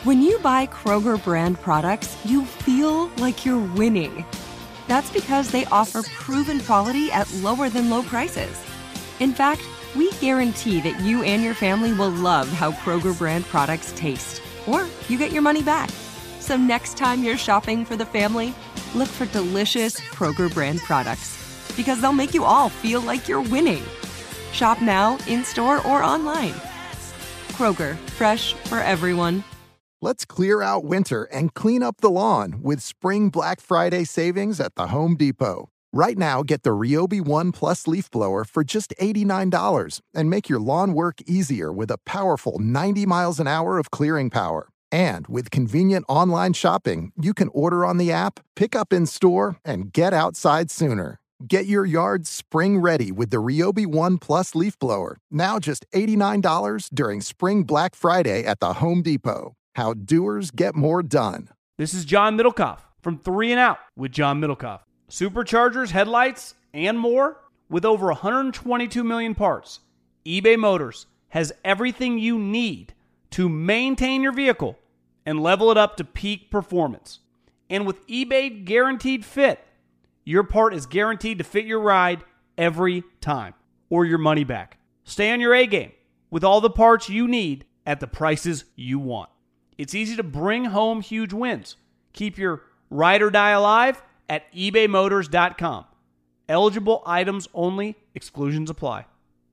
When you buy Kroger brand products, you feel like you're winning. That's because they offer proven quality at lower than low prices. In fact, we guarantee that you and your family will love how Kroger brand products taste, or you get your money back. So next time you're shopping for the family, look for delicious Kroger brand products, because they'll make you all feel like you're winning. Shop now, in-store, or online. Kroger, fresh for everyone. Let's clear out winter and clean up the lawn with spring Black Friday savings at the Home Depot. Right now, get the Ryobi One Plus leaf blower for just $89 and make your lawn work easier with a powerful 90 miles an hour of clearing power. And with convenient online shopping, you can order on the app, pick up in store, and get outside sooner. Get your yard spring ready with the Ryobi One Plus leaf blower, now just $89 during spring Black Friday at the Home Depot. How doers get more done. This is John Middlecoff from 3 and Out with John Middlecoff. Superchargers, headlights, and more. With over 122 million parts, eBay Motors has everything you need to maintain your vehicle and level it up to peak performance. And with eBay Guaranteed Fit, your part is guaranteed to fit your ride every time, or your money back. Stay on your A game with all the parts you need at the prices you want. It's easy to bring home huge wins. Keep your ride or die alive at ebaymotors.com. Eligible items only. Exclusions apply.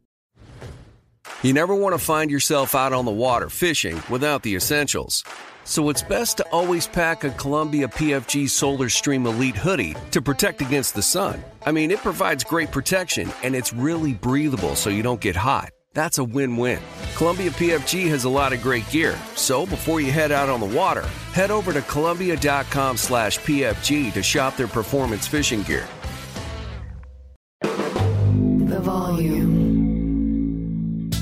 You never want to find yourself out on the water fishing without the essentials. So it's best to always pack a Columbia PFG Solar Stream Elite hoodie to protect against the sun. I mean, it provides great protection, and it's really breathable so you don't get hot. That's a win-win. Columbia PFG has a lot of great gear, so before you head out on the water, head over to Columbia.com/PFG to shop their performance fishing gear. The Volume.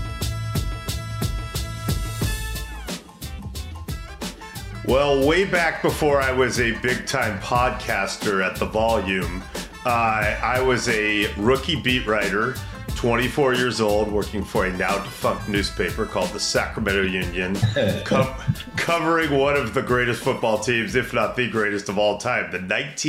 Well, way back before I was a big-time podcaster at The Volume, I was a rookie beat writer, 24 years old, working for a now-defunct newspaper called the Sacramento Union, covering one of the greatest football teams, if not the greatest of all time, the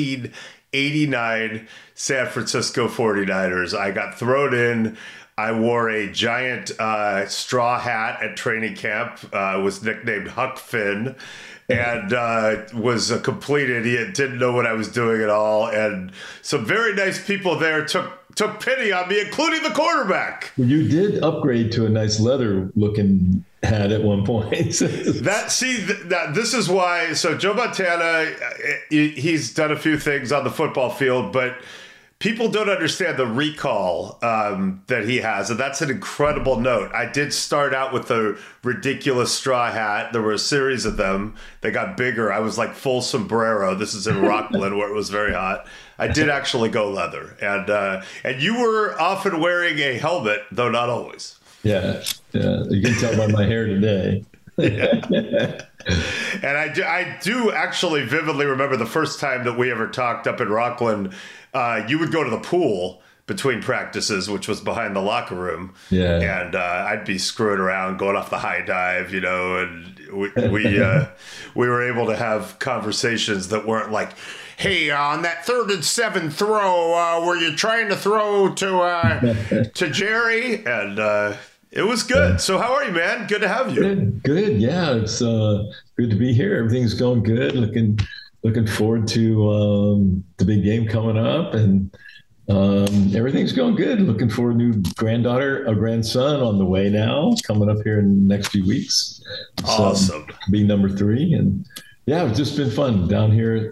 1989 San Francisco 49ers. I got thrown in. I wore a giant straw hat at training camp, was nicknamed Huck Finn, and was a complete idiot, didn't know what I was doing at all. And some very nice people there took pity on me, including the quarterback. You did upgrade to a nice leather-looking hat at one point. This is why. So Joe Montana, he's done a few things on the football field, but people don't understand the recall that he has, and that's an incredible note. I did start out with a ridiculous straw hat. There were a series of them. They got bigger. I was like full sombrero. This is in Rockland where it was very hot. I did actually go leather, and you were often wearing a helmet, though not always. Yeah. You can tell by my hair today. And I do actually vividly remember the first time that we ever talked up in Rockland. You would go to the pool between practices, which was behind the locker room. Yeah. And I'd be screwing around, going off the high dive, and we were able to have conversations that weren't like, hey, on that 3rd and 7 throw, were you trying to throw to Jerry? And it was good. So how are you, man? Good to have you. Good. Yeah, it's good to be here. Everything's going good. Looking forward to the big game coming up, and everything's going good. Looking for a new grandson on the way now, coming up here in the next few weeks. Awesome. So, be number 3, and yeah, it's just been fun down here.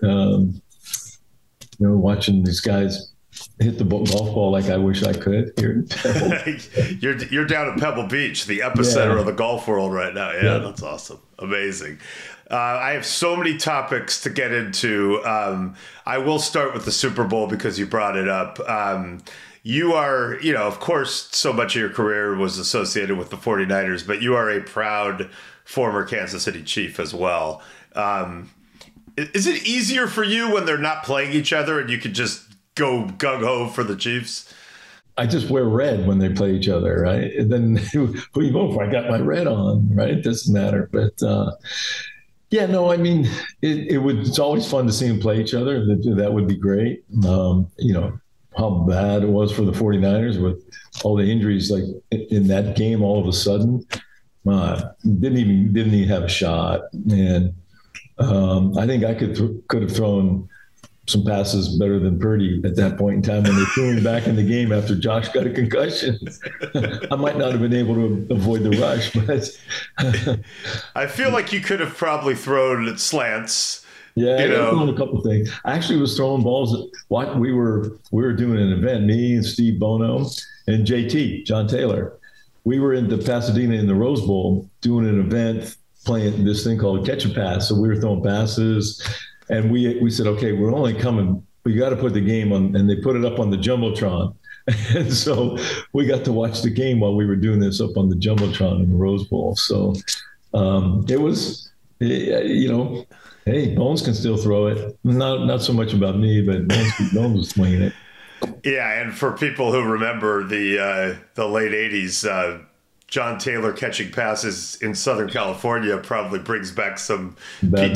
Watching these guys hit the golf ball like I wish I could here. You're down at Pebble Beach, the epicenter of the golf world right now. Yeah, that's awesome. Amazing. I have so many topics to get into. I will start with the Super Bowl because you brought it up. You are, of course, so much of your career was associated with the 49ers, but you are a proud former Kansas City Chief as well. Is it easier for you when they're not playing each other and you could just go gung-ho for the Chiefs? I just wear red when they play each other, right? And then who you vote for? I got my red on, right? It doesn't matter. But yeah, no, I mean, it's always fun to see them play each other. That would be great. You know, how bad it was for the 49ers with all the injuries, like in that game, all of a sudden, didn't even have a shot. And I think I could have thrown some passes better than Purdy at that point in time when they threw him back in the game after Josh got a concussion. I might not have been able to avoid the rush, but I feel like you could have probably thrown slants. Yeah, I throwing a couple of things. I actually was throwing balls. We were doing an event, me and Steve Bono and JT, John Taylor. We were in Pasadena in the Rose Bowl doing an event, playing this thing called catch and pass. So we were throwing passes. And we said, okay, we're only coming. We got to put the game on, and they put it up on the jumbotron. And so we got to watch the game while we were doing this up on the jumbotron in the Rose Bowl. So it was, you know, hey, Bones can still throw it. Not so much about me, but Bones was swinging it. Yeah, and for people who remember the late '80s. John Taylor catching passes in Southern California probably brings back some bad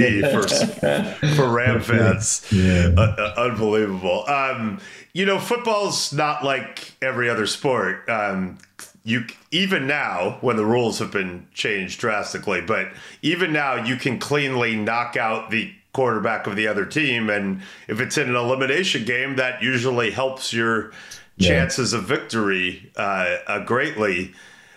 PTSD for Ram fans. Yeah. Unbelievable. You know, football's not like every other sport. Even now, when the rules have been changed drastically, but even now you can cleanly knock out the quarterback of the other team. And if it's in an elimination game, that usually helps your chances of victory greatly.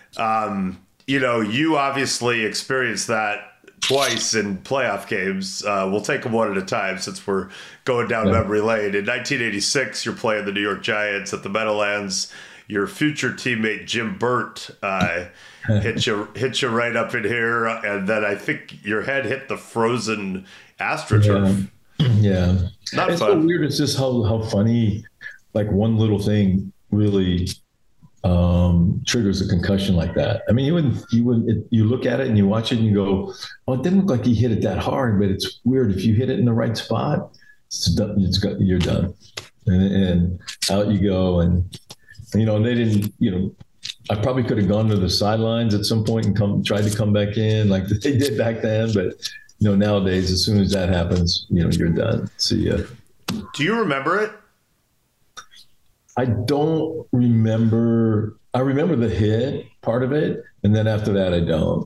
You know, you obviously experienced that twice in playoff games. We'll take them one at a time since we're going down memory lane. In 1986, you're playing the New York Giants at the Meadowlands. Your future teammate Jim Burt hit you right up in here, and then I think your head hit the frozen AstroTurf. Yeah, not it's fun. So weird. It's just how funny, like one little thing really triggers a concussion like that. I mean, you look at it and you watch it and you go, oh, it didn't look like he hit it that hard, but it's weird. If you hit it in the right spot, you're done. And out you go. And, you know, they didn't, you know, I probably could have gone to the sidelines at some point and tried to come back in like they did back then. But, you know, nowadays, as soon as that happens, you know, you're done. See ya. Do you remember it? I don't remember. I remember the hit part of it, and then after that, I don't.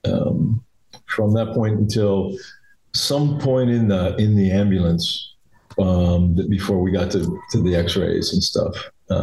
From that point until some point in the ambulance, before we got to the X-rays and stuff,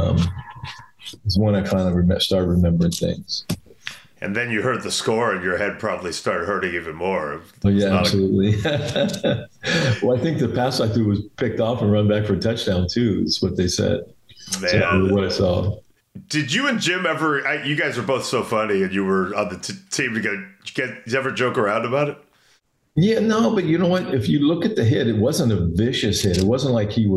is when I finally started remembering things. And then you heard the score, and your head probably started hurting even more. Oh yeah, absolutely. Well, I think the pass I threw was picked off and run back for a touchdown too. Is what they said. Man. So what I saw. Did you and Jim ever? You guys are both so funny, and you were on the team together. Did you ever joke around about it? Yeah, no, but you know what? If you look at the hit, it wasn't a vicious hit. It wasn't like he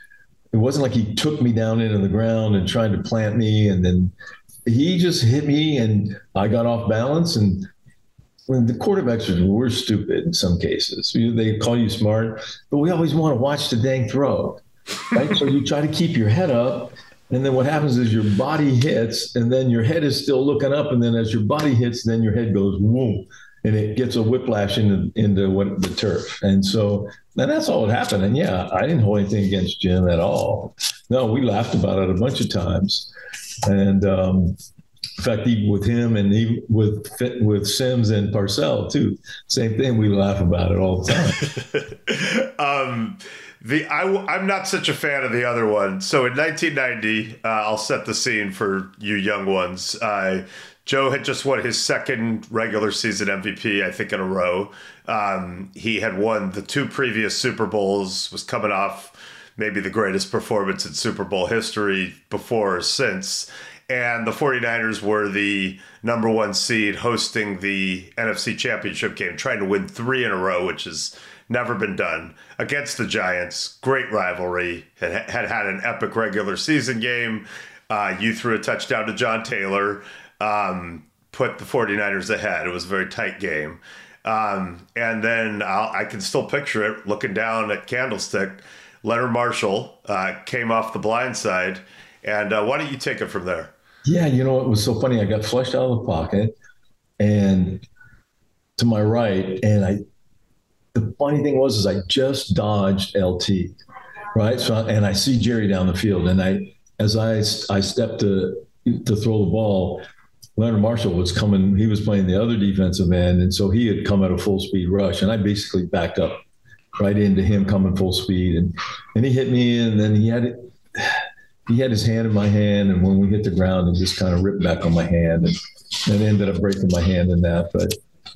took me down into the ground and tried to plant me, and then he just hit me, and I got off balance. And when the quarterbacks were stupid in some cases, they call you smart, but we always want to watch the dang throw. Right? So you try to keep your head up, and then what happens is your body hits, and then your head is still looking up, and then as your body hits, then your head goes whoom, and it gets a whiplash into the turf. And so that's all that happened. And yeah, I didn't hold anything against Jim at all. No, we laughed about it a bunch of times. And in fact, even with him and even with Sims and Parcells too, same thing. We laugh about it all the time. I'm not such a fan of the other one. So in 1990, I'll set the scene for you young ones. Joe had just won his second regular season MVP, I think, in a row. He had won the two previous Super Bowls, was coming off maybe the greatest performance in Super Bowl history before or since. And the 49ers were the number one seed hosting the NFC Championship game, trying to win 3 in a row, which has never been done, against the Giants. Great rivalry. Had an epic regular season game. You threw a touchdown to John Taylor, put the 49ers ahead. It was a very tight game. And then I can still picture it, looking down at Candlestick. Leonard Marshall came off the blind side And why don't you take it from there? Yeah, it was so funny. I got flushed out of the pocket and to my right, and the funny thing was I just dodged LT, right? So and I see Jerry down the field, and as I stepped to throw the ball, Leonard Marshall was coming. He was playing the other defensive end, and so he had come at a full speed rush, and I basically backed up right into him coming full speed, and he hit me, and then he had his hand in my hand, and when we hit the ground, it just kind of ripped back on my hand, and ended up breaking my hand in that. But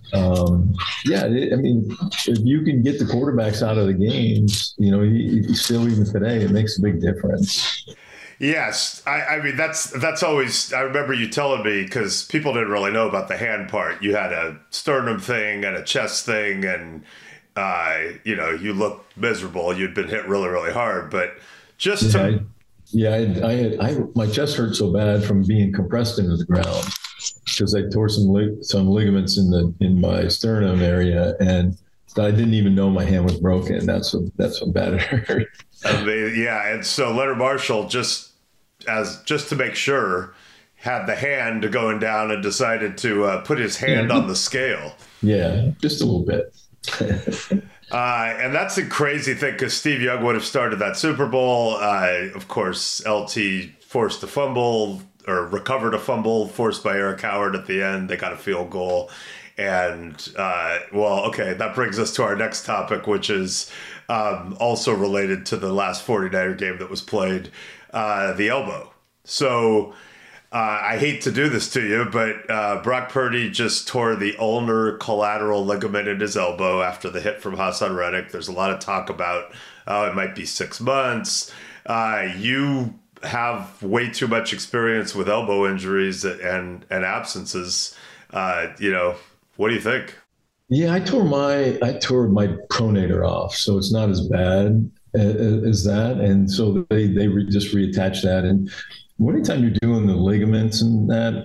if you can get the quarterbacks out of the games, still even today, it makes a big difference. Yes. I mean, that's always, I remember you telling me, because people didn't really know about the hand part. You had a sternum thing and a chest thing, and, you looked miserable. You'd been hit really, really hard, but just to... my chest hurt so bad from being compressed into the ground because I tore some ligaments in my sternum area, and I didn't even know my hand was broken. That's what bad it hurt. And so Leonard Marshall, just to make sure, had the hand going down and decided to put his hand on the scale. Yeah, just a little bit. And that's a crazy thing because Steve Young would have started that Super Bowl. Of course, LT forced a fumble or recovered a fumble forced by Eric Howard at the end. They got a field goal. And, that brings us to our next topic, which is also related to the last 49er game that was played, the elbow. So I hate to do this to you, but Brock Purdy just tore the ulnar collateral ligament in his elbow after the hit from Hassan Reddick. There's a lot of talk about it might be 6 months. You have way too much experience with elbow injuries and absences. What do you think? Yeah, I tore my pronator off, so it's not as bad as that. And so they just reattach that. And anytime you're doing the ligaments and that,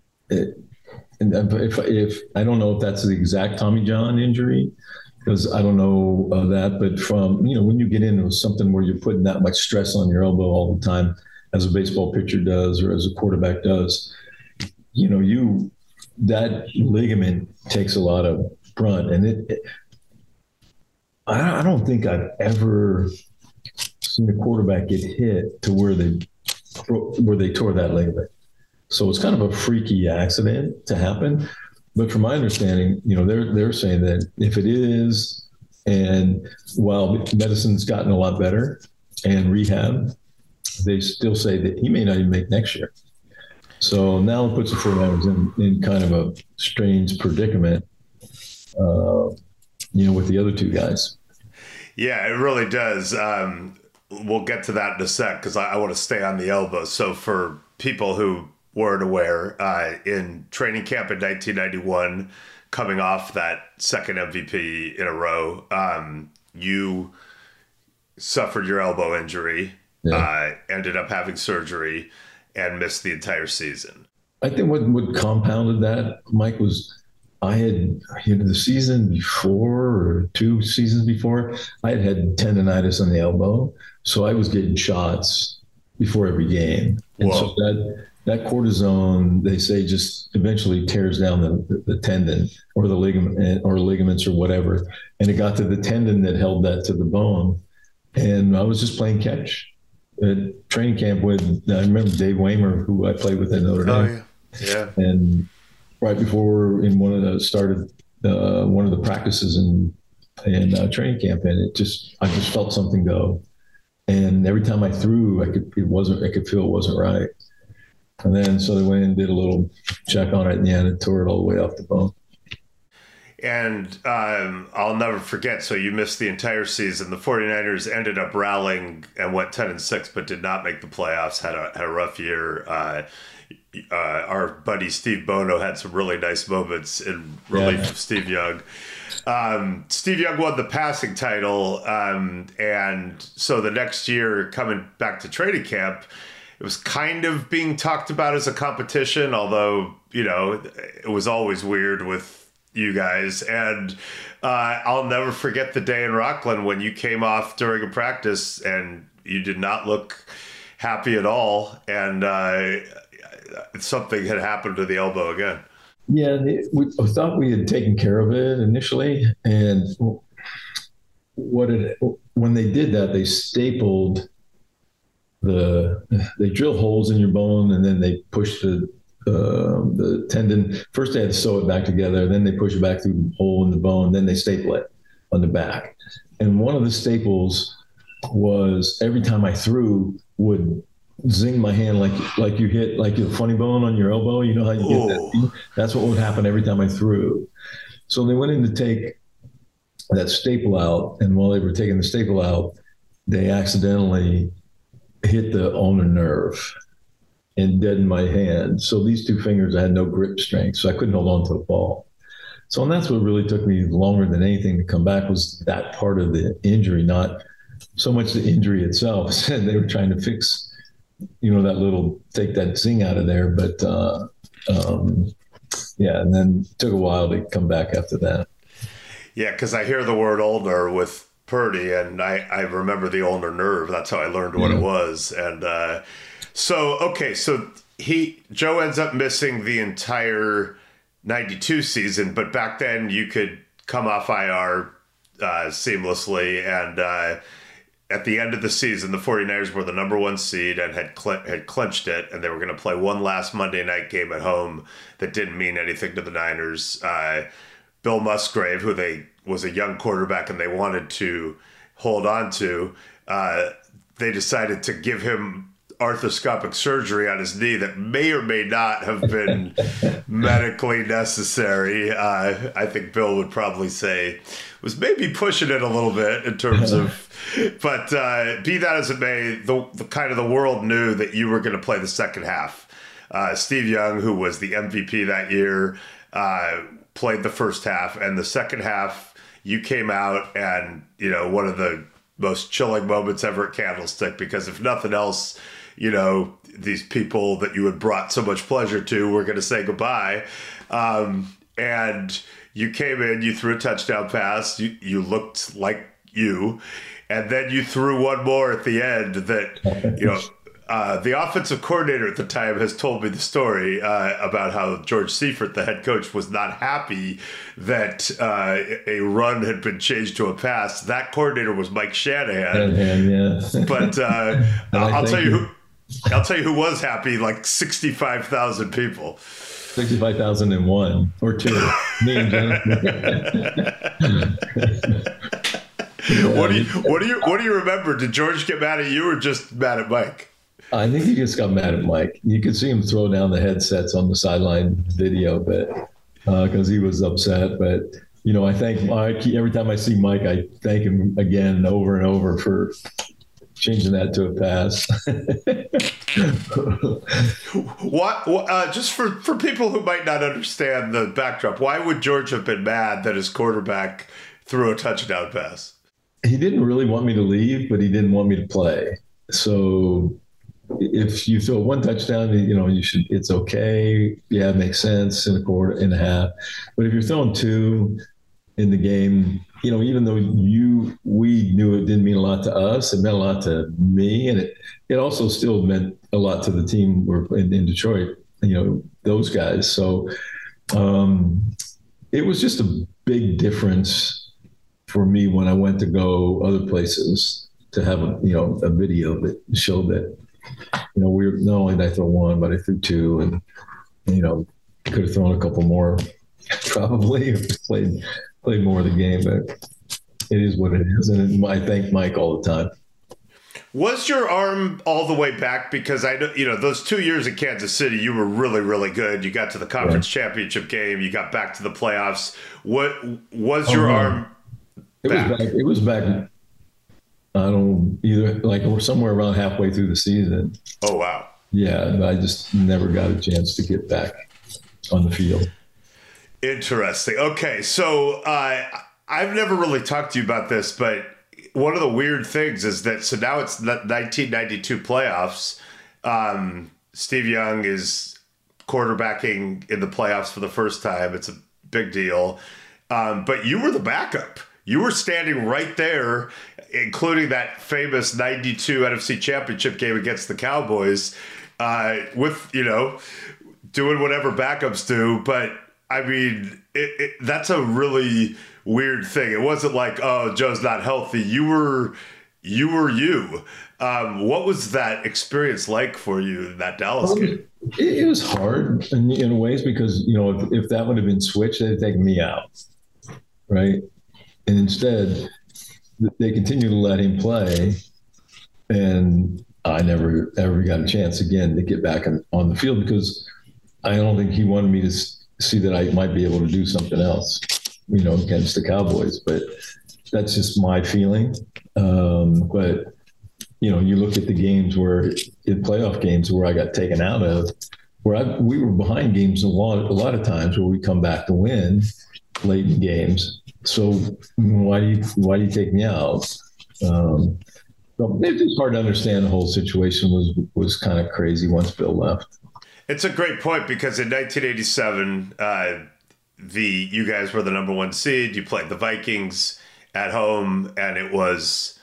if I don't know if that's the exact Tommy John injury, because I don't know that, but from, when you get into something where you're putting that much stress on your elbow all the time, as a baseball pitcher does, or as a quarterback does, that ligament takes a lot of brunt. And I don't think I've ever seen a quarterback get hit to where they tore that ligament. So it's kind of a freaky accident to happen. But from my understanding, they're saying that if it is, and while medicine's gotten a lot better and rehab, they still say that he may not even make next year. So now it puts the 49ers in kind of a strange predicament, with the other two guys. Yeah, it really does. We'll get to that in a sec because I want to stay on the elbow. So for people who weren't aware, in training camp in 1991, coming off that second MVP in a row, you suffered your elbow injury, ended up having surgery, and missed the entire season. I think what compounded that, Mike, was I had the season before or 2 seasons before, I had tendonitis on the elbow. So I was getting shots before every game. And so that cortisone, they say, just eventually tears down the tendon or the ligament or ligaments or whatever. And it got to the tendon that held that to the bone. And I was just playing catch at training camp with, I remember Dave Waymer, who I played with at Notre Dame. Yeah. And right before in one of the practices in training camp, and I just felt something go. And every time I threw, I could feel it wasn't right. And then so they went and did a little check on it, and it tore it all the way off the bone. And I'll never forget, so you missed the entire season. The 49ers ended up rallying and went 10-6, but did not make the playoffs, had a rough year. Our buddy Steve Bono had some really nice moments in relief of Steve Young. Steve Young won the passing title, and so the next year, coming back to training camp, it was kind of being talked about as a competition, although, it was always weird with you guys. And I'll never forget the day in Rockland when you came off during a practice and you did not look happy at all, and something had happened to the elbow again. Yeah, we thought we had taken care of it initially, and when they did that, they stapled they drill holes in your bone, and then they push the tendon. First, they had to sew it back together. Then they push it back through the hole in the bone. Then they staple it on the back. And one of the staples was every time I threw would zing my hand like you hit like a funny bone on your elbow. You know how you get that? That's what would happen every time I threw. So they went in to take that staple out, and while they were taking the staple out, they accidentally hit the ulnar nerve and deadened my hand. So these two fingers, I had no grip strength, so I couldn't hold on to the ball. So, and that's what really took me longer than anything to come back, was that part of the injury, not so much the injury itself. They were trying to fix, take that zing out of there. But and then it took a while to come back after that. Yeah, because I hear the word ulnar with Purdy, and I remember the ulnar nerve. That's how I learned what it was. And so Joe ends up missing the entire 92 season, but back then you could come off IR seamlessly. And at the end of the season, the 49ers were the number one seed and had clinched it, and they were going to play one last Monday night game at home that didn't mean anything to the Niners. Bill Musgrave, who was a young quarterback and they wanted to hold on to, they decided to give him arthroscopic surgery on his knee that may or may not have been medically necessary. I think Bill would probably say was maybe pushing it a little bit in terms of, but be that as it may, the kind of the world knew that you were going to play the second half. Steve Young, who was the MVP that year, played the first half, and the second half you came out, and one of the most chilling moments ever at Candlestick, because if nothing else, these people that you had brought so much pleasure to were going to say goodbye. And you came in, you threw a touchdown pass, you looked like you, and then you threw one more at the end that, the offensive coordinator at the time has told me the story about how George Seifert, the head coach, was not happy that a run had been changed to a pass. That coordinator was Mike Shanahan. Yeah. But I'll tell you who was happy, like 65,000 people. 65,001 or two. Me and What do you remember? Did George get mad at you or just mad at Mike? I think he just got mad at Mike. You could see him throw down the headsets on the sideline video, but because he was upset. But I thank Mike every time I see Mike. I thank him again over and over for changing that to a pass. What? Just for people who might not understand the backdrop, why would George have been mad that his quarterback threw a touchdown pass? He didn't really want me to leave, but he didn't want me to play. So if you throw one touchdown, you should. It's okay. Yeah, it makes sense in a quarter and a half. But if you're throwing two in the game, even though we knew it didn't mean a lot to us, it meant a lot to me, and it also still meant a lot to the team in Detroit. Those guys. So it was just a big difference for me when I went to go other places to have a video that showed that. We were, not only did I throw one, but I threw two, and could have thrown a couple more, probably played more of the game. But it is what it is, and I thank Mike all the time. Was your arm all the way back? Because I know, those 2 years at Kansas City, you were really, really good. You got to the conference championship game. You got back to the playoffs. What was your arm back? It was back. I don't either. Like we're somewhere around halfway through the season. Oh, wow. Yeah. I just never got a chance to get back on the field. Interesting. Okay. So I've never really talked to you about this, but one of the weird things is that, so now it's 1992 playoffs. Steve Young is quarterbacking in the playoffs for the first time. It's a big deal. But you were the backup. You were standing right there including that famous 92 NFC Championship game against the Cowboys, with, doing whatever backups do. But, I mean, that's a really weird thing. It wasn't like, oh, Joe's not healthy. You were you. What was that experience like for you in that Dallas game? It was hard in ways because, if that would have been switched, they'd taken me out, right? And instead, they continued to let him play, and I never ever got a chance again to get back on the field because I don't think he wanted me to see that I might be able to do something else, against the Cowboys. But that's just my feeling. But you look at the games in playoff games where I got taken out of, we were behind games a lot of times where we come back to win late in games. So why do you take me out? So it's just hard to understand. The whole situation was kind of crazy once Bill left. It's a great point because in 1987, you guys were the number 1 seed. You played the Vikings at home, and it was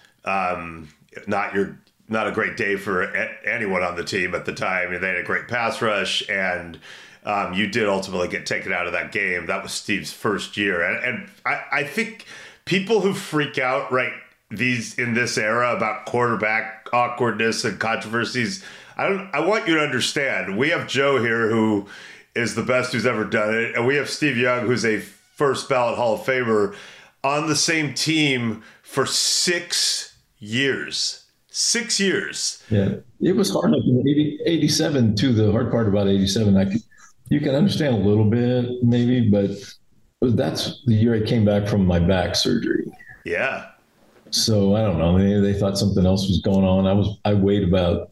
not a great day for anyone on the team at the time. They had a great pass rush, and you did ultimately get taken out of that game. That was Steve's first year, and I think people who freak out in this era about quarterback awkwardness and controversies, I want you to understand. We have Joe here who is the best who's ever done it, and we have Steve Young, who's a first ballot Hall of Famer, on the same team for 6 years. 6 years. Yeah, it was hard. Like in 87 too. The hard part about 87, you can understand a little bit maybe, but that's the year I came back from my back surgery. Yeah. So I don't know. Maybe they thought something else was going on. I weighed about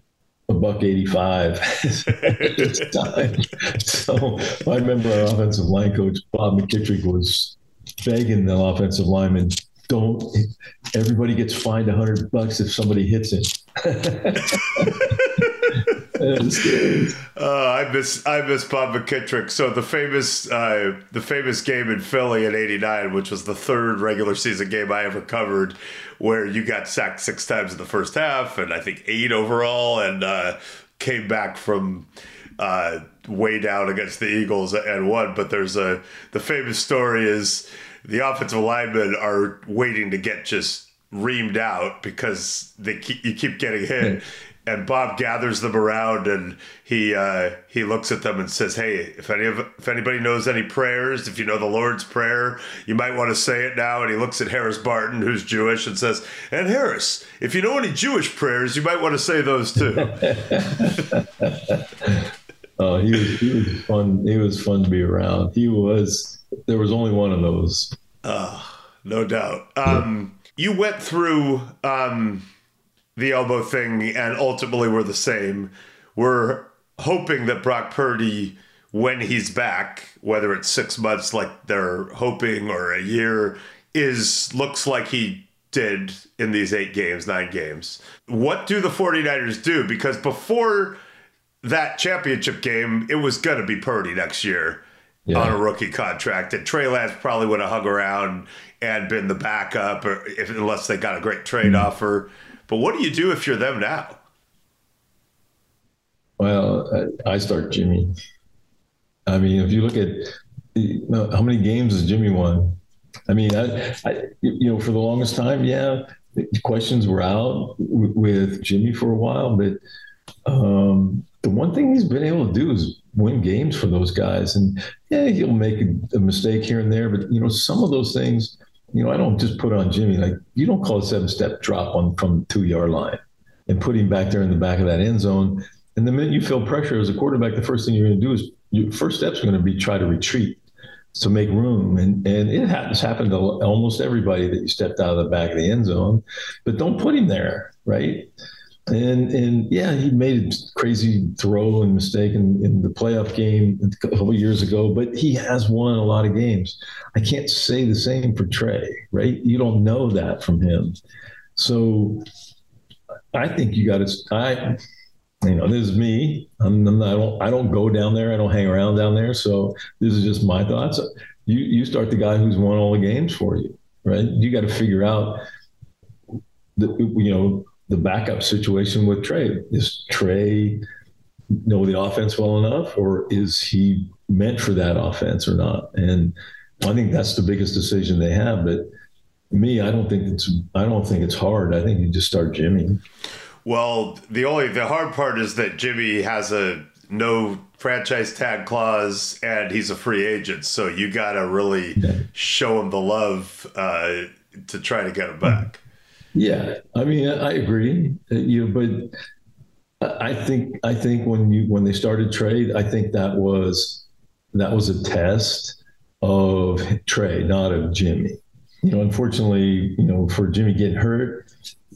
$185 at this time. So I remember our offensive line coach Bob McKittrick was begging the offensive lineman, everybody gets fined $100 if somebody hits him. I miss Bob McKittrick. So the famous game in Philly in '89, which was the third regular season game I ever covered, where you got sacked 6 times in the first half, and I think 8 overall, and came back from way down against the Eagles and won. But the famous story is the offensive linemen are waiting to get just reamed out because you keep getting hit. And Bob gathers them around, and he looks at them and says, "Hey, if anybody knows any prayers, if you know the Lord's Prayer, you might want to say it now." And he looks at Harris Barton, who's Jewish, and says, "And Harris, if you know any Jewish prayers, you might want to say those too." Oh, he was fun. He was fun to be around. There was only one of those. No doubt. You went through the elbow thing and ultimately we're the same. We're hoping that Brock Purdy, when he's back, whether it's 6 months like they're hoping or a year, looks like he did in these 9 games. What do the 49ers do? Because before that championship game, it was going to be Purdy next year on a rookie contract. And Trey Lance probably would have hung around and been the backup unless they got a great trade offer. But what do you do if you're them now? Well, I start Jimmy. I mean, if you look at how many games has Jimmy won? I mean, for the longest time, questions were out with Jimmy for a while. But the one thing he's been able to do is win games for those guys. And he'll make a mistake here and there. But, some of those things, I don't just put on Jimmy. Like, you don't call a 7-step drop from the 2-yard line and put him back there in the back of that end zone. And the minute you feel pressure as a quarterback, the first thing you're going to do is your first step's going to be try to retreat to make room. And it has happened to almost everybody that you stepped out of the back of the end zone. But don't put him there, right? And he made a crazy throw and mistake in the playoff game a couple of years ago, but he has won a lot of games. I can't say the same for Trey, right? You don't know that from him. So I think you got to, this is me. I don't go down there. I don't hang around down there. So this is just my thoughts. You start the guy who's won all the games for you, right? You got to figure out the backup situation with Trey. Is Trey know the offense well enough, or is he meant for that offense or not? And I think that's the biggest decision they have. But me, I don't think it's hard. I think you just start Jimmy. Well, the hard part is that Jimmy has a no franchise tag clause and he's a free agent. So you got to really show him the love to try to get him back. Yeah, I mean, I agree. But I think when they started Trey, I think that was a test of Trey, not of Jimmy. Unfortunately, for Jimmy getting hurt,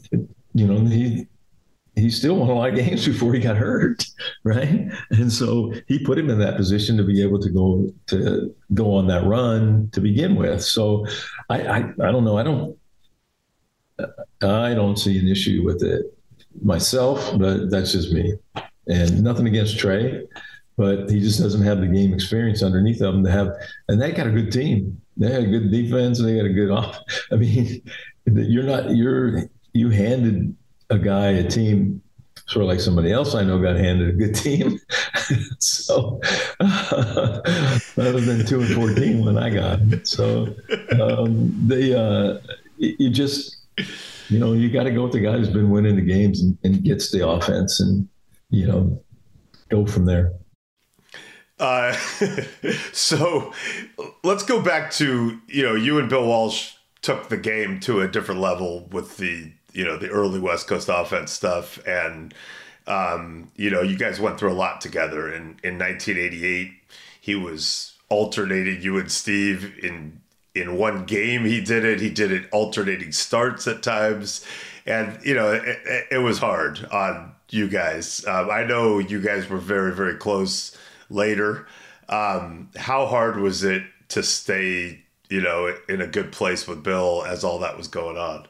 he still won a lot of games before he got hurt, right? And so he put him in that position to be able to go on that run to begin with. So I don't know. I don't see an issue with it myself, but that's just me. And nothing against Trey, but he just doesn't have the game experience underneath them to have. And they got a good team. They had a good defense. And they got a good off. I mean, you handed a guy a team sort of like somebody else I know got handed a good team. So other than 2-14 when I got it. So you just, you got to go with the guy who's been winning the games and gets the offense and, go from there. So let's go back to, you and Bill Walsh took the game to a different level with the early West Coast offense stuff. And, you guys went through a lot together. In 1988, he was alternating you and Steve in one game. He did it alternating starts at times. And, it was hard on you guys. I know you guys were very, very close later. How hard was it to stay, in a good place with Bill as all that was going on?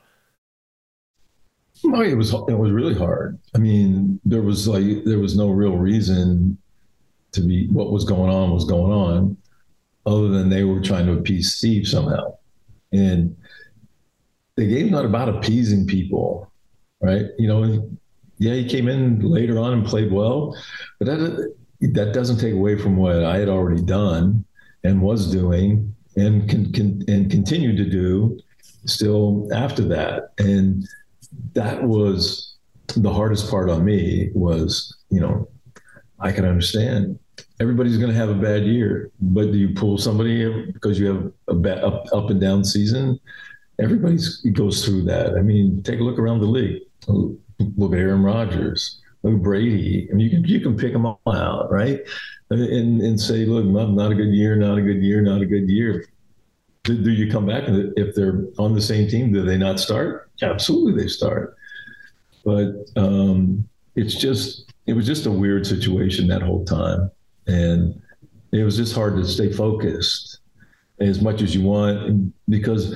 Well, it was really hard. I mean, there was no real reason to be, what was going on, other than they were trying to appease Steve somehow. And the game's not about appeasing people, right? He came in later on and played well, but that doesn't take away from what I had already done and was doing and continue to do still after that. And that was the hardest part on me was, I can understand everybody's going to have a bad year, but do you pull somebody because you have a bad up and down season? Everybody goes through that. I mean, take a look around the league. Look at Aaron Rodgers. Look at Brady. I mean, you can pick them all out, right? And say, look, not a good year, not a good year, not a good year. Do you come back? And if they're on the same team, do they not start? Absolutely, they start. But it was just a weird situation that whole time. And it was just hard to stay focused as much as you want, because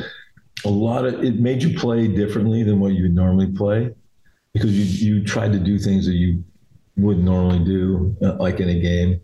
it made you play differently than what you would normally play, because you tried to do things that you wouldn't normally do, like in a game.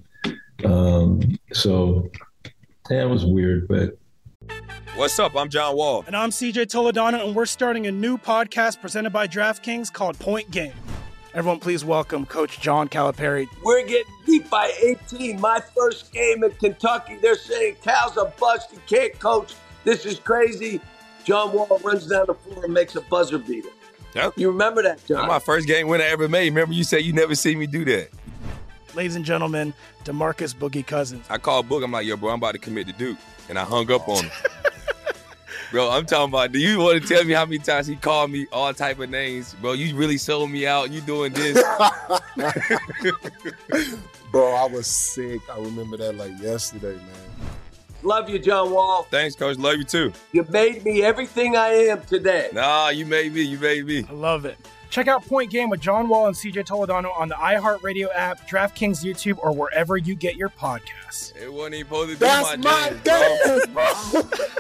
It was weird, but. What's up? I'm John Wall. And I'm CJ Toledano, and we're starting a new podcast presented by DraftKings called Point Game. Everyone, please welcome Coach John Calipari. We're getting beat by 18. My first game in Kentucky, they're saying Cal's a bust. He can't coach. This is crazy. John Wall runs down the floor and makes a buzzer beater. Yep. You remember that, John? That's my first game winner I ever made. Remember you said you never see me do that. Ladies and gentlemen, DeMarcus Boogie Cousins. I called Boog. I'm like, yo, bro, I'm about to commit to Duke. And I hung up on him. Bro, I'm talking about, do you want to tell me how many times he called me all type of names? Bro, you really sold me out. You doing this. Bro, I was sick. I remember that like yesterday, man. Love you, John Wall. Thanks, Coach. Love you, too. You made me everything I am today. Nah, you made me. I love it. Check out Point Game with John Wall and CJ Toledano on the iHeartRadio app, DraftKings YouTube, or wherever you get your podcasts. It wasn't even supposed to be That's my dance, bro.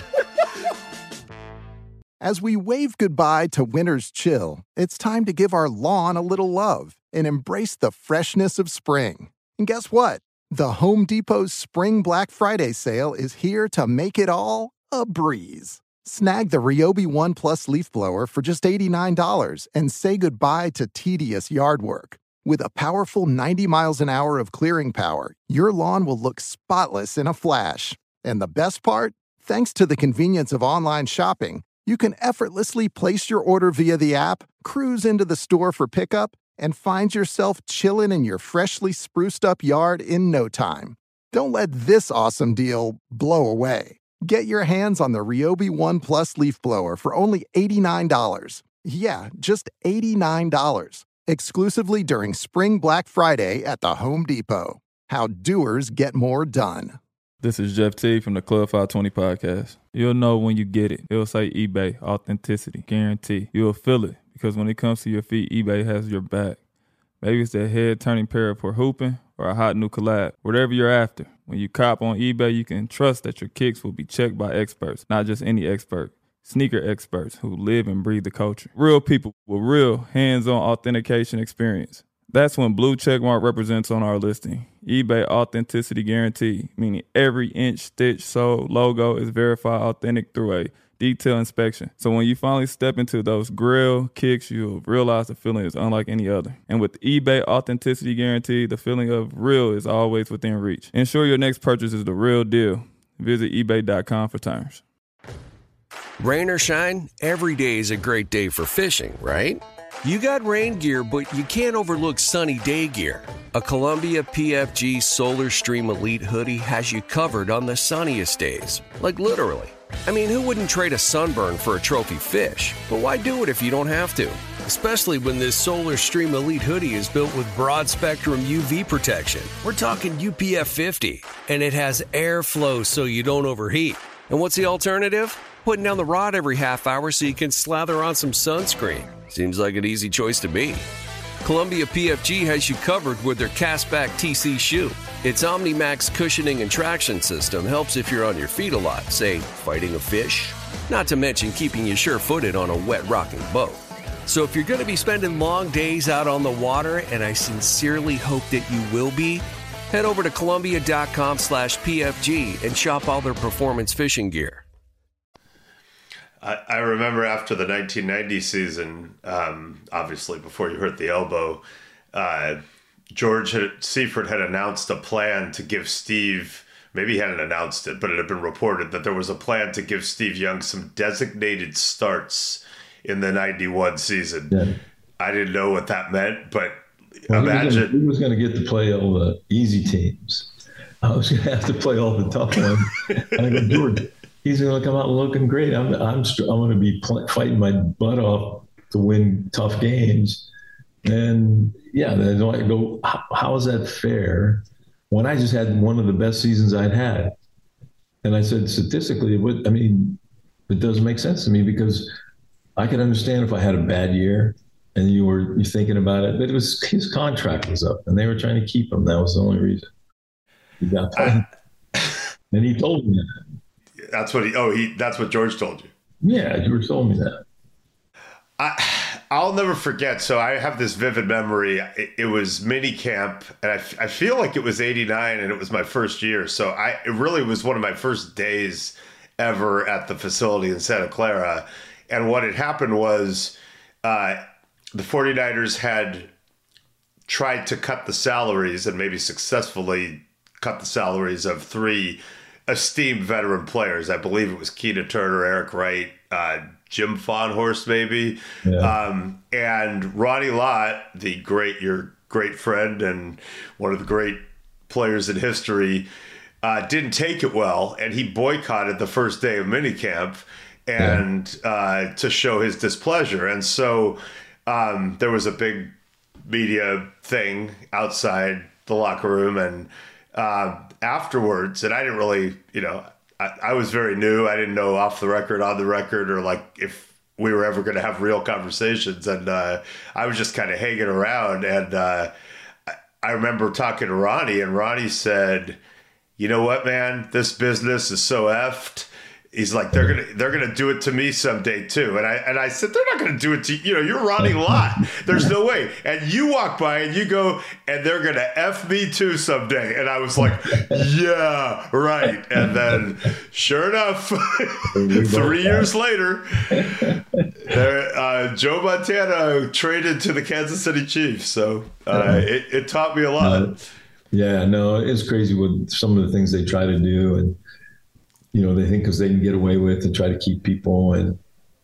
As we wave goodbye to winter's chill, it's time to give our lawn a little love and embrace the freshness of spring. And guess what? The Home Depot's Spring Black Friday sale is here to make it all a breeze. Snag the Ryobi One Plus leaf blower for just $89 and say goodbye to tedious yard work. With a powerful 90 miles an hour of clearing power, your lawn will look spotless in a flash. And the best part? Thanks to the convenience of online shopping, you can effortlessly place your order via the app, cruise into the store for pickup, and find yourself chilling in your freshly spruced up yard in no time. Don't let this awesome deal blow away. Get your hands on the Ryobi One Plus leaf blower for only $89. Yeah, just $89. Exclusively during Spring Black Friday at the Home Depot. How doers get more done. This is Jeff T from the Club 520 podcast. You'll know when you get it. It'll say eBay, authenticity, guarantee. You'll feel it because when it comes to your feet, eBay has your back. Maybe it's that head-turning pair for hooping or a hot new collab. Whatever you're after, when you cop on eBay, you can trust that your kicks will be checked by experts, not just any expert. Sneaker experts who live and breathe the culture. Real people with real hands-on authentication experience. That's when Blue Checkmark represents on our listing. eBay Authenticity Guarantee, meaning every inch, stitch, sole, logo is verified authentic through a detailed inspection. So when you finally step into those grill kicks, you'll realize the feeling is unlike any other. And with eBay Authenticity Guarantee, the feeling of real is always within reach. Ensure your next purchase is the real deal. Visit ebay.com for terms. Rain or shine, every day is a great day for fishing, right? You got rain gear, but you can't overlook sunny day gear. A Columbia PFG Solar Stream Elite hoodie has you covered on the sunniest days. Like literally. I mean, who wouldn't trade a sunburn for a trophy fish? But why do it if you don't have to? Especially when this Solar Stream Elite hoodie is built with broad spectrum UV protection. We're talking UPF 50, and it has airflow so you don't overheat. And what's the alternative? Putting down the rod every half hour so you can slather on some sunscreen. Seems like an easy choice to me. Columbia PFG has you covered with their Castback TC shoe. Its OmniMax cushioning and traction system helps if you're on your feet a lot, say, fighting a fish. Not to mention keeping you sure-footed on a wet rocking boat. So if you're going to be spending long days out on the water, and I sincerely hope that you will be, head over to Columbia.com/PFG and shop all their performance fishing gear. I remember after the 1990 season, obviously before you hurt the elbow, George Seifert had announced a plan to give Steve, maybe he hadn't announced it, but it had been reported that there was a plan to give Steve Young some designated starts in the 91 season. Yeah. I didn't know what that meant, but imagine. He was going to get to play all the easy teams. I was going to have to play all the tough ones. And I go, George, he's going to come out looking great. I'm going to be fighting my butt off to win tough games. And yeah, then I go, how is that fair when I just had one of the best seasons I'd had? And I said, statistically, it doesn't make sense to me because I could understand if I had a bad year and you're thinking about it, but it was his contract was up and they were trying to keep him. That was the only reason. He got paid. And he told me that. That's what that's what George told you. Yeah, George told me that. I'll never forget. So I have this vivid memory. It was mini camp, and I feel like it was '89, and it was my first year. So it really was one of my first days ever at the facility in Santa Clara. And what had happened was the 49ers had tried to cut the salaries and maybe successfully cut the salaries of three esteemed veteran players. I believe it was Keena Turner, Eric Wright, Jim Fonhorst, maybe. Yeah. And Ronnie Lott, your great friend and one of the great players in history, didn't take it well, and he boycotted the first day of minicamp and to show his displeasure. And so there was a big media thing outside the locker room, and afterwards, and I didn't really, I was very new. I didn't know off the record, on the record, or like if we were ever going to have real conversations. And I was just kind of hanging around. And I remember talking to Ronnie, and Ronnie said, "You know what, man? This business is so effed. He's like, they're gonna do it to me someday too. And I said, they're not gonna do it to you. You're Ronnie Lott. There's no way. And you walk by and you go, and they're gonna F me too someday. And I was like, yeah, right. And then sure enough, 3 years later, Joe Montana traded to the Kansas City Chiefs. So it taught me a lot. Yeah, no, it's crazy with some of the things they try to do, and they think because they can get away with and try to keep people, and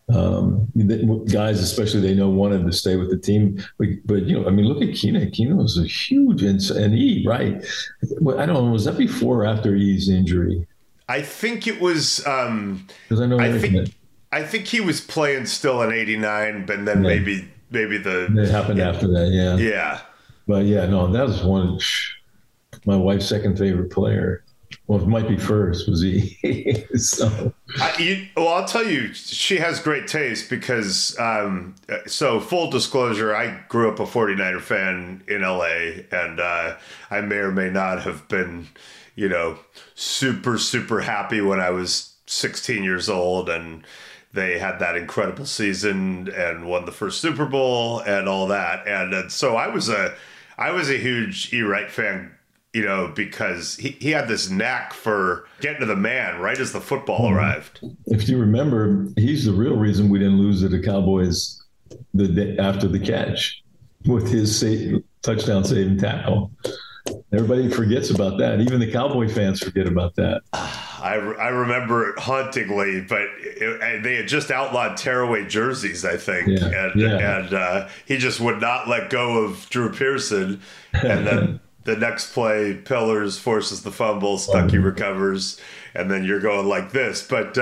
guys especially they know wanted to stay with the team. But look at Keenan. Keenan was a huge and E, right? I don't know, was that before or after E's injury? I think it was. Because I think he was playing still in '89, but then maybe it happened after that. Yeah. Yeah. But yeah, no, that was one of my wife's second favorite player. Well, it might be first, was he? So. I'll tell you, she has great taste because, so full disclosure, I grew up a 49er fan in LA, and I may or may not have been, super, super happy when I was 16 years old, and they had that incredible season and won the first Super Bowl and all that. And so I was a huge E. Wright fan, because he had this knack for getting to the man right as the football arrived. If you remember, he's the real reason we didn't lose to the Cowboys the day after the catch with his touchdown saving tackle. Everybody forgets about that. Even the Cowboy fans forget about that. I remember it hauntingly, but they had just outlawed tearaway jerseys, I think. And he just would not let go of Drew Pearson. And then the next play, Pillars forces the fumble, Stuckey recovers, and then you're going like this. But,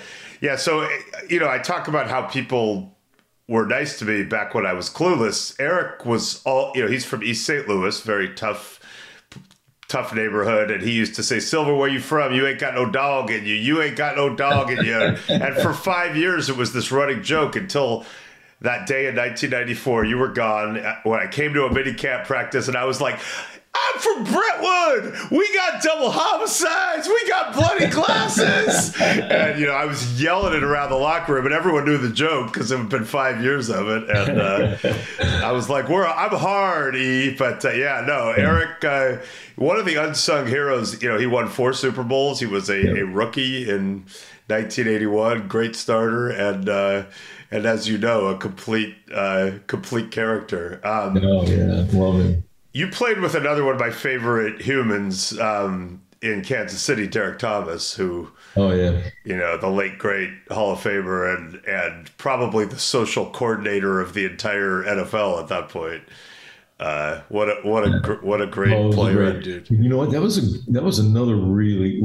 so, I talk about how people were nice to me back when I was clueless. Eric was he's from East St. Louis, very tough neighborhood, and he used to say, Silver, where you from? You ain't got no dog in you. You ain't got no dog in you. And for 5 years, it was this running joke until that day in 1994, you were gone when I came to a mini camp practice, and I was like, I'm from Brentwood. We got double homicides. We got bloody glasses. And, I was yelling it around the locker room, and everyone knew the joke because it had been 5 years of it. And I was like, I'm hard, E. But, Eric, one of the unsung heroes, he won 4 Super Bowls. He was a rookie in 1981, great starter, and as you know, a complete character. Love him. You played with another one of my favorite humans in Kansas City, Derek Thomas, who, the late great Hall of Famer and probably the social coordinator of the entire NFL at that point. What a great player, dude. You know what? That was another really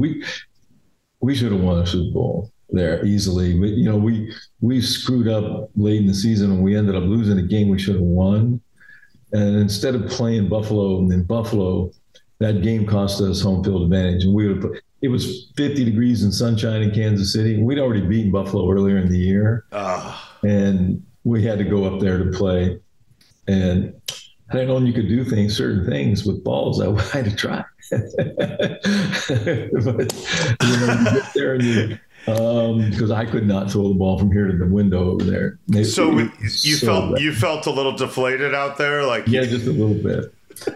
we should have won a Super Bowl there easily. But we screwed up late in the season and we ended up losing a game we should have won. And instead of playing Buffalo in Buffalo, that game cost us home field advantage. And it was 50 degrees and sunshine in Kansas City. We'd already beaten Buffalo earlier in the year. And we had to go up there to play. And I didn't know you could do certain things with balls. I had to try. But, you get there and because I could not throw the ball from here to the window over there. You felt a little deflated out there, just a little bit.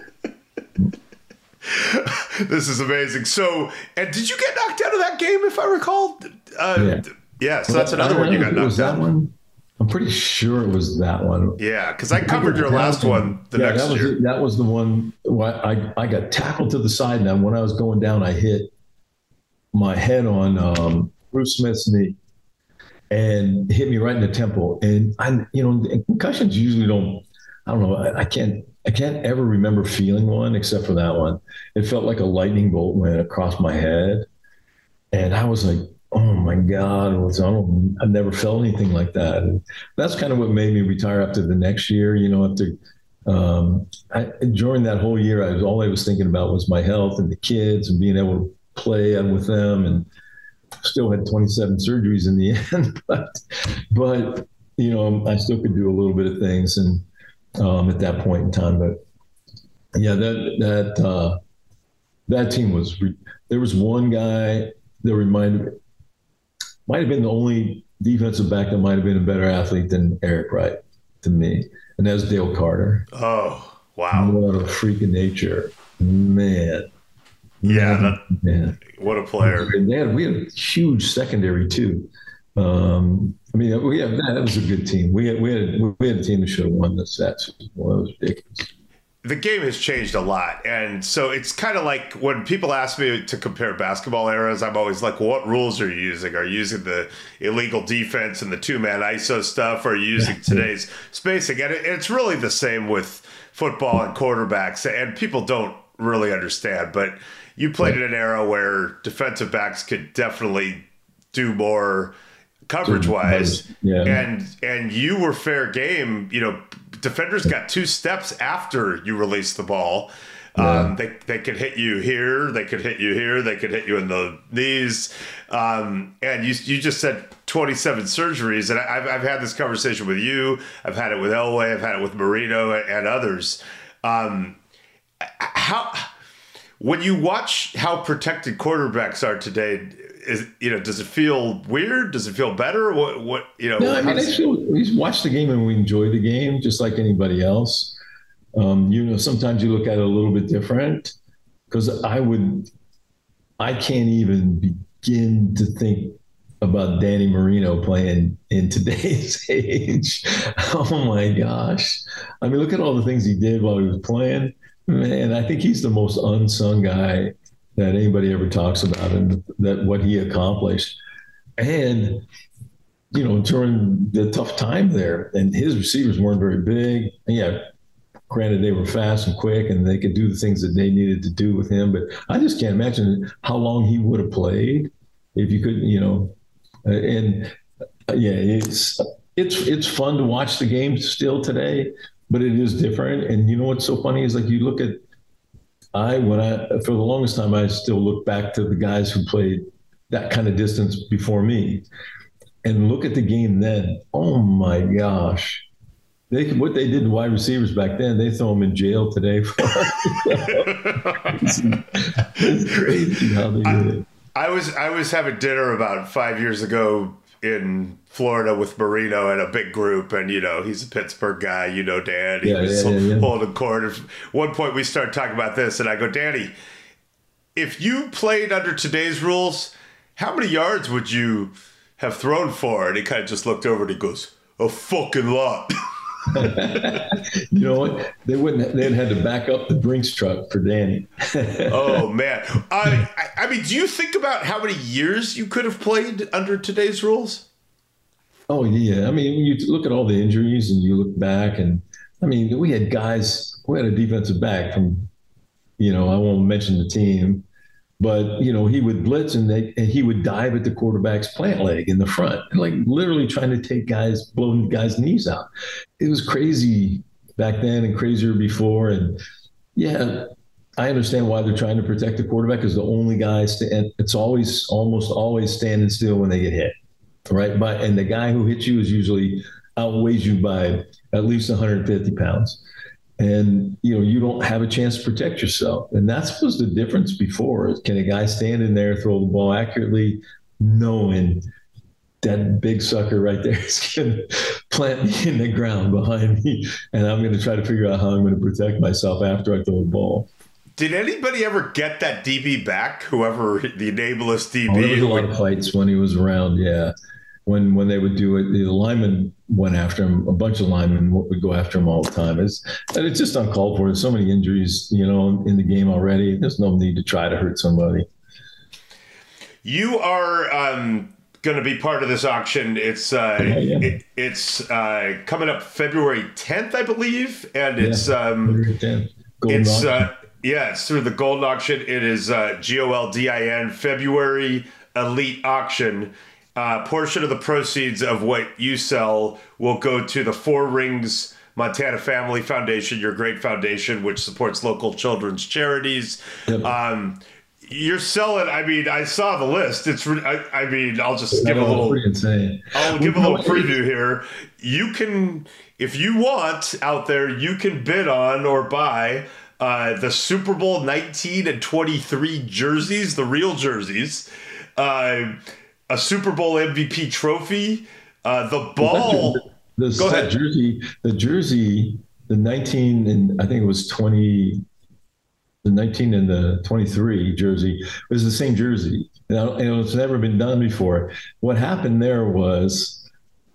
This is amazing. So, and did you get knocked out of that game, if I recall? So that's another one you got knocked out. I'm pretty sure it was that one. Yeah, because I covered your last one next year. That was the one. I got tackled to the side, and when I was going down, I hit my head on Bruce Smith's knee and hit me right in the temple. And concussions usually I don't know. I can't ever remember feeling one except for that one. It felt like a lightning bolt went across my head. And I was like, oh my God, I've never felt anything like that. And that's kind of what made me retire after the next year. During that whole year, all I was thinking about was my health and the kids and being able to play with them, and still had 27 surgeries in the end, but I still could do a little bit of things, and at that point in time. But that team was. There was one guy that reminded me. might have been the only defensive back that might have been a better athlete than Eric Wright to me, and that's Dale Carter. Oh, wow. What a freak of nature. Man. Yeah, man. What a player. And we had a huge secondary, too. That was a good team. We had a team that should have won the sets. Well, it was ridiculous. The game has changed a lot. And so it's kind of like when people ask me to compare basketball eras, I'm always like, what rules are you using? Are you using the illegal defense and the two-man ISO stuff? Or are you using today's spacing? And it's really the same with football and quarterbacks. And people don't really understand. But you played in an era where defensive backs could definitely do more coverage-wise. Yeah. And you were fair game. Defenders got 2 steps after you released the ball. Yeah. They could hit you here. They could hit you here. They could hit you in the knees. And you just said 27 surgeries. And I've had this conversation with you. I've had it with Elway. I've had it with Marino and others. When you watch how protected quarterbacks are today, does it feel weird? Does it feel better? No, I mean, we watch the game and we enjoy the game just like anybody else. Sometimes you look at it a little bit different because I can't even begin to think about Danny Marino playing in today's age. Oh my gosh. I mean, look at all the things he did while he was playing. Man, I think he's the most unsung guy that anybody ever talks about, and that what he accomplished. And, during the tough time there, and his receivers weren't very big. And yeah, granted, they were fast and quick, and they could do the things that they needed to do with him. But I just can't imagine how long he would have played if you could, it's fun to watch the game still today, but it is different. And what's so funny is like you look at, for the longest time, I still look back to the guys who played that kind of distance before me and look at the game then. Oh my gosh. What they did to wide receivers back then, they throw them in jail today. It's crazy how they did it. I was having dinner about 5 years ago in Florida with Marino and a big group, and he's a Pittsburgh guy, Dan. He was holding court. At one point, we started talking about this, and I go, Danny, if you played under today's rules, how many yards would you have thrown for? And he kind of just looked over and he goes, a fucking lot. You know what? They'd had to back up the Brinks truck for Danny. Oh man. I mean, do you think about how many years you could have played under today's rules? Oh yeah. I mean, you look at all the injuries and you look back, and I mean, we had a defensive back from, I won't mention the team, but he would blitz and he would dive at the quarterback's plant leg in the front, and like literally trying to blow guys' knees out. It was crazy back then and crazier before. And yeah, I understand why they're trying to protect the quarterback, because the only guy it's almost always standing still when they get hit, right? And the guy who hits you is usually outweighs you by at least 150 pounds. And, you don't have a chance to protect yourself. And that was the difference before. Can a guy stand in there, throw the ball accurately, knowing that big sucker right there is going to plant me in the ground behind me, and I'm going to try to figure out how I'm going to protect myself after I throw the ball. Did anybody ever get that DB back, whoever the enablest DB? There was a lot of fights when he was around, yeah. When they would do it, the linemen went after him. A bunch of linemen would go after him all the time. It's just uncalled for. There's so many injuries, in the game already. There's no need to try to hurt somebody. You are going to be part of this auction. It's it's coming up February 10th, I believe, and it's February 10th. It's through the Golden Auction. It is GOLDIN February Elite Auction. Portion of the proceeds of what you sell will go to the Four Rings Montana Family Foundation, your great foundation, which supports local children's charities. Yep. You're selling. I mean, I saw the list. I'll just give a little. I'll give a little preview here. You can, if you want out there, you can bid on or buy the Super Bowl 19 and 23 jerseys, the real jerseys. a Super Bowl MVP trophy. The ball. Go ahead. The jersey, the 19 and I think it was 20. The 19 and the 23 jersey was the same jersey. And it's never been done before. What happened there was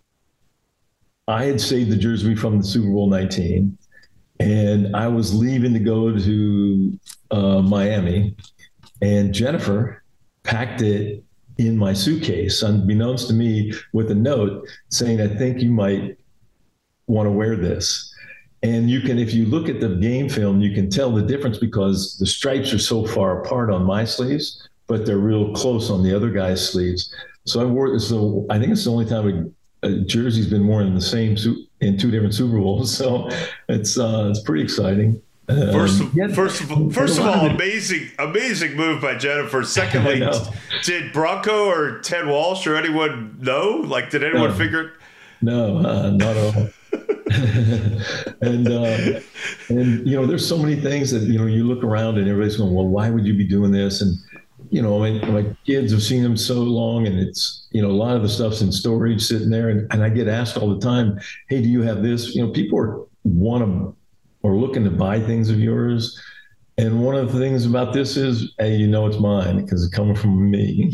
I had saved the jersey from the Super Bowl 19, and I was leaving to go to Miami, and Jennifer packed it in my suitcase, unbeknownst to me, with a note saying, I think you might want to wear this. And you can, if you look at the game film, you can tell the difference because the stripes are so far apart on my sleeves, but they're real close on the other guy's sleeves. So I think it's the only time a jersey's been worn in the same suit in 2 different Super Bowls. So it's pretty exciting. First of all, amazing move by Jennifer. Secondly, did Bronco or Ted Walsh or anyone know? Like, did anyone figure it? No, not at all. and there's so many things that, you look around and everybody's going, well, why would you be doing this? And, my kids have seen them so long, and it's, a lot of the stuff's in storage sitting there. And I get asked all the time, hey, do you have this? People are looking to buy things of yours. And one of the things about this is, hey, it's mine because it's coming from me.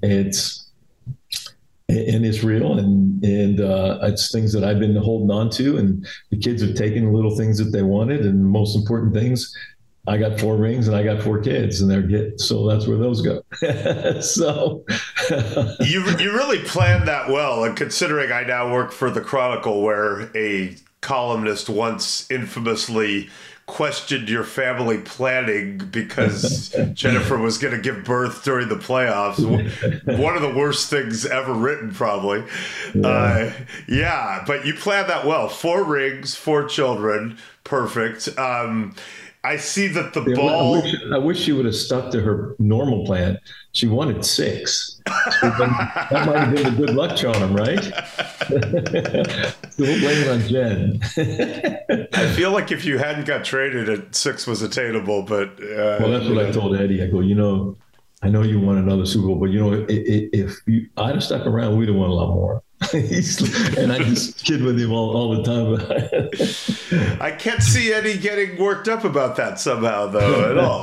And it's real, and it's things that I've been holding on to, and the kids have taken the little things that they wanted, and the most important things, I got 4 rings and I got 4 kids, and so that's where those go. So you really planned that well, and considering I now work for the Chronicle, where a columnist once infamously questioned your family planning because Jennifer was going to give birth during the playoffs. One of the worst things ever written, probably. But you planned that well. 4 rings, 4 children. Perfect. I see that the ball. I wish she would have stuck to her normal plan. She wanted 6. That might have been a good luck charm, right? So we'll blame it on Jen. I feel like if you hadn't got traded, 6 was attainable. But well, that's what I told Eddie. I go, I know you want another Super Bowl, but if I'd have stuck around, we'd have won a lot more. And I just kid with him all the time. I can't see Eddie getting worked up about that somehow, though, at all.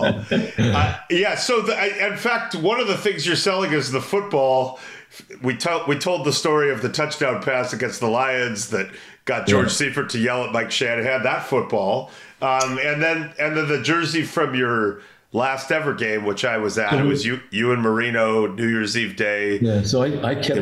In fact, one of the things you're selling is the football. We told the story of the touchdown pass against the Lions that got George Seifert to yell at Mike Shanahan. That football, and then the jersey from your last ever game, which I was at. It was you and Marino, New Year's Eve day. Yeah, so I kept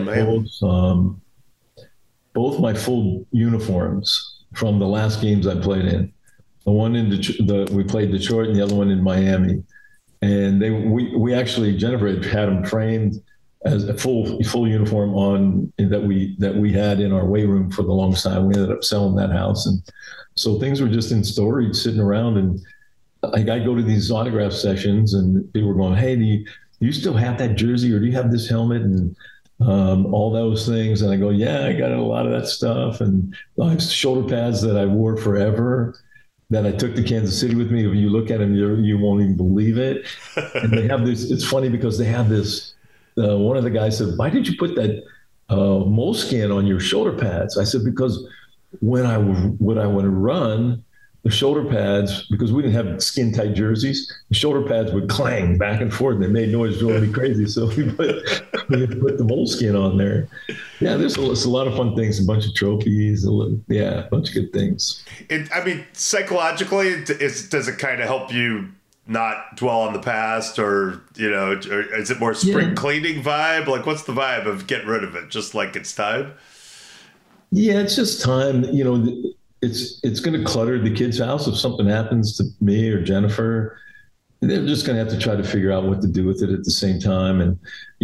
both my full uniforms from the last games I played in. The one in we played Detroit, and the other one in Miami. And we actually, Jennifer had them framed as a full uniform that we had in our weight room for the longest time. We ended up selling that house, and so things were just in storage, sitting around. And I go to these autograph sessions, and people were going, "Hey, do you still have that jersey, or do you have this helmet?" And all those things. And I go, yeah, I got a lot of that stuff. And I have shoulder pads that I wore forever that I took to Kansas City with me. If you look at them, you won't even believe it. And they have this, it's funny because they have this, one of the guys said, why did you put that moleskin on your shoulder pads? I said, because when I would run, the shoulder pads, because we didn't have skin tight jerseys, the shoulder pads would clang back and forth and they made noise, drove me crazy. So we put the moleskin on there. Yeah, there's a lot of fun things, a bunch of trophies, a bunch of good things. Psychologically, does it kind of help you not dwell on the past, or is it more spring cleaning vibe? Like, what's the vibe of getting rid of it? Just like it's time? Yeah, it's just time. It's going to clutter the kids' house if something happens to me or Jennifer. They're just going to have to try to figure out what to do with it at the same time. And,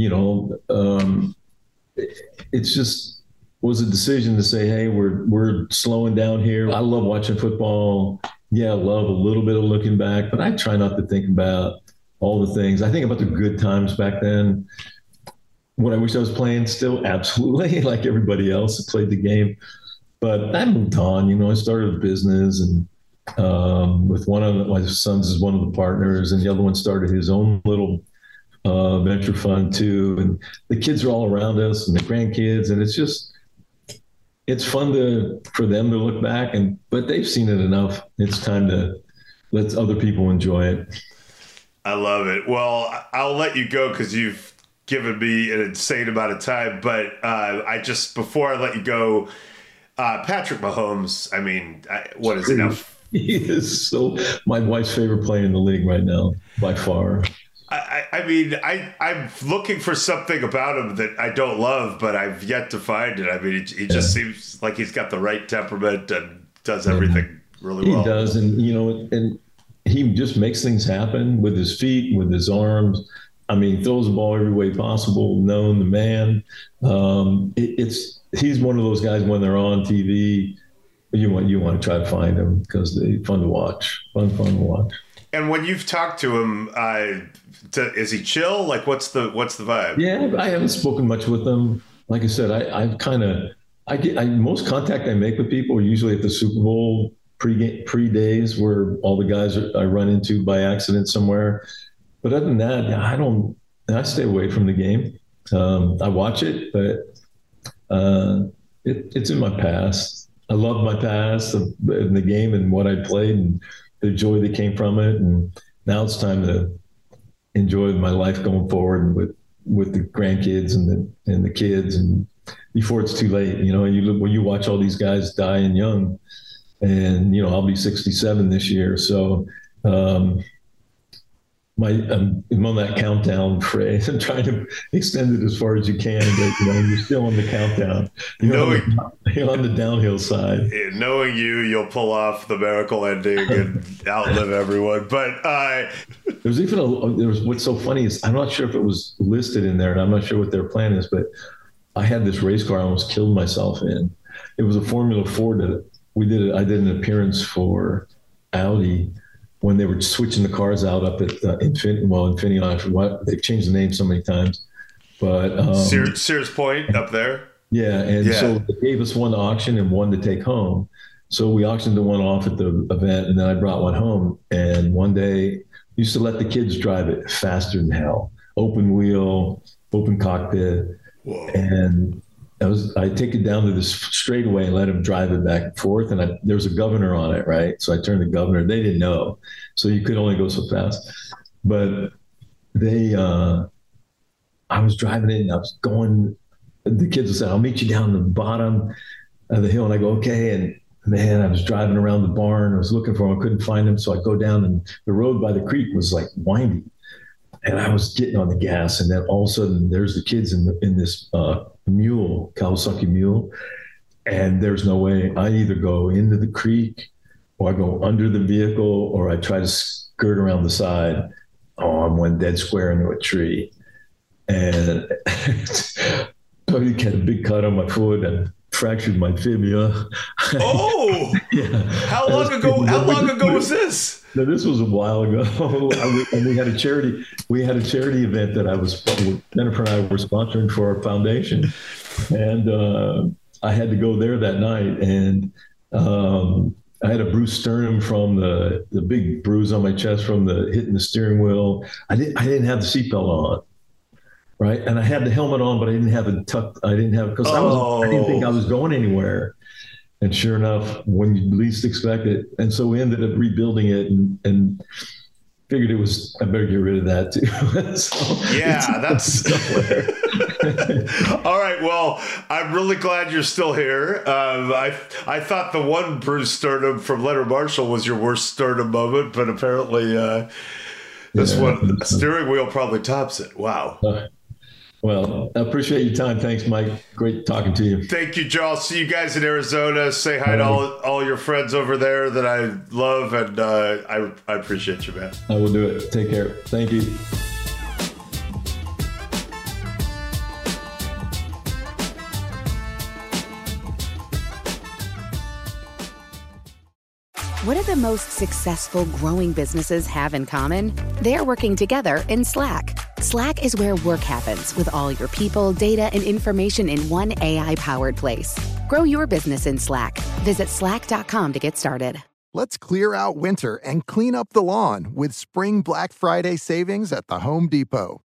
it's just was a decision to say, hey, we're slowing down here. I love watching football. Yeah, I love a little bit of looking back, but I try not to think about all the things. I think about the good times back then. What I wish I was playing still, absolutely, like everybody else that played the game. But I moved on, I started a business, and with one of my sons is one of the partners, and the other one started his own little venture fund too. And the kids are all around us and the grandkids. And it's fun for them to look back, but they've seen it enough. It's time to let other people enjoy it. I love it. Well, I'll let you go because you've given me an insane amount of time. But before I let you go, Patrick Mahomes, I mean, what is it now? He is my wife's favorite player in the league right now, by far. I mean, I'm looking for something about him that I don't love, but I've yet to find it. I mean, he just seems like he's got the right temperament and does everything really well. He does, and and he just makes things happen with his feet, with his arms. I mean, throws the ball every way possible, known the man. He's one of those guys when they're on TV, you want to try to find them because they're fun to watch. Fun to watch. And when you've talked to him, is he chill? Like, what's the vibe? Yeah, I haven't spoken much with him. Like I said, most contact I make with people are usually at the Super Bowl pre-days where all the guys I run into by accident somewhere. But other than that, I stay away from the game. I watch it, but it's in my past. I love my past in the game and what I played and the joy that came from it. And now it's time to enjoy my life going forward with the grandkids and the kids, and before it's too late. When you watch all these guys dying young, and I'll be 67 this year, so I'm on that countdown phrase. I'm trying to extend it as far as you can, but you're still on the countdown. You're on the downhill side. Knowing you'll pull off the miracle ending and outlive everyone. But what's so funny is I'm not sure if it was listed in there, and I'm not sure what their plan is, but I had this race car I almost killed myself in. It was a Formula Ford that I did an appearance for Audi when they were switching the cars out up at Infineon. They've changed the name so many times. But Sears Point up there. Yeah, so they gave us one to auction and one to take home. So we auctioned the one off at the event, and then I brought one home. And one day, used to let the kids drive it faster than hell. Open wheel, open cockpit. Whoa. And I take it down to this straightaway and let them drive it back and forth. And there was a governor on it, right? So I turned the governor. They didn't know. So you could only go so fast. But I was driving it and I was going, the kids would say, I'll meet you down the bottom of the hill. And I go, okay. And man, I was driving around the barn. I was looking for them. I couldn't find them. So I go down, and the road by the creek was like windy. And I was getting on the gas. And then all of a sudden there's the kids in this mule, Kawasaki mule. And there's no way. I either go into the creek or I go under the vehicle or I try to skirt around the side. Oh, I went dead square into a tree. And I had a big cut on my foot and fractured my fibula. Oh, yeah. How long ago was this? No, this was a while ago. And we had a charity event that Jennifer and I were sponsoring for our foundation. And I had to go there that night. And I had a bruised sternum from the big bruise on my chest from hitting the steering wheel. I didn't have the seatbelt on. Right. And I had the helmet on, but I didn't have it tucked. I didn't think I was going anywhere. And sure enough, when you least expect it. And so we ended up rebuilding it and figured I better get rid of that too. That's all right. Well, I'm really glad you're still here. I thought the one bruised sternum from Leonard Marshall was your worst sternum moment, but apparently this one, steering wheel probably tops it. Wow. Well, I appreciate your time. Thanks, Mike. Great talking to you. Thank you, Joe. I'll see you guys in Arizona. Say hi to all your friends over there that I love, and I appreciate you, man. I will do it. Take care. Thank you. What do the most successful growing businesses have in common? They're working together in Slack. Slack is where work happens with all your people, data, and information in one AI-powered place. Grow your business in Slack. Visit slack.com to get started. Let's clear out winter and clean up the lawn with Spring Black Friday savings at the Home Depot.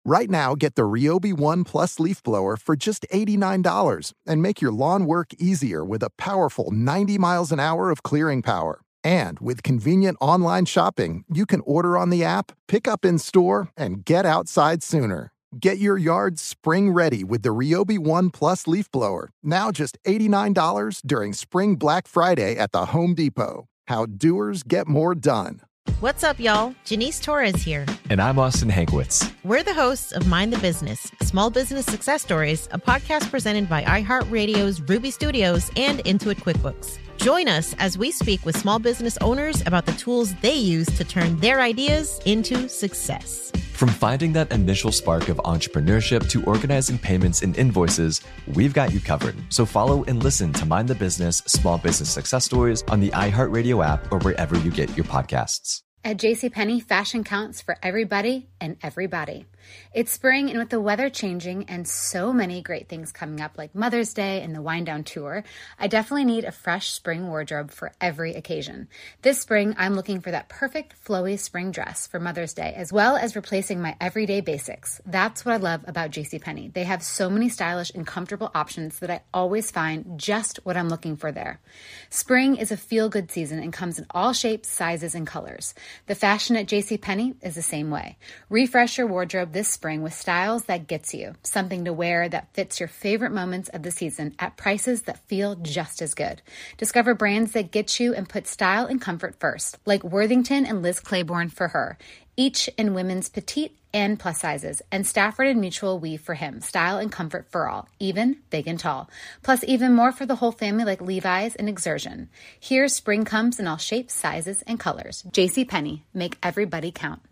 Right now, get the Ryobi One Plus leaf blower for just $89 and make your lawn work easier with a powerful 90 miles an hour of clearing power. And with convenient online shopping, you can order on the app, pick up in store, and get outside sooner. Get your yard spring ready with the Ryobi One Plus leaf blower, now just $89 during Spring Black Friday at the Home Depot. How doers get more done. What's up, y'all? Janice Torres here. And I'm Austin Hankwitz. We're the hosts of Mind the Business, Small Business Success Stories, a podcast presented by iHeartRadio's Ruby Studios and Intuit QuickBooks. Join us as we speak with small business owners about the tools they use to turn their ideas into success. From finding that initial spark of entrepreneurship to organizing payments and invoices, we've got you covered. So follow and listen to Mind the Business, Small Business Success Stories on the iHeartRadio app or wherever you get your podcasts. At JCPenney, fashion counts for everybody and everybody. It's spring, and with the weather changing and so many great things coming up like Mother's Day and the Wind Down Tour, I definitely need a fresh spring wardrobe for every occasion. This spring, I'm looking for that perfect flowy spring dress for Mother's Day, as well as replacing my everyday basics. That's what I love about JCPenney. They have so many stylish and comfortable options that I always find just what I'm looking for there. Spring is a feel-good season and comes in all shapes, sizes, and colors. The fashion at JCPenney is the same way. Refresh your wardrobe this spring with styles that gets you, something to wear that fits your favorite moments of the season at prices that feel just as good. Discover brands that get you and put style and comfort first, like Worthington and Liz Claiborne for her, each in women's petite and plus sizes, and Stafford and Mutual weave for him, style and comfort for all, even big and tall. Plus even more for the whole family like Levi's and Exertion. Here, spring comes in all shapes, sizes, and colors. JCPenney, make everybody count.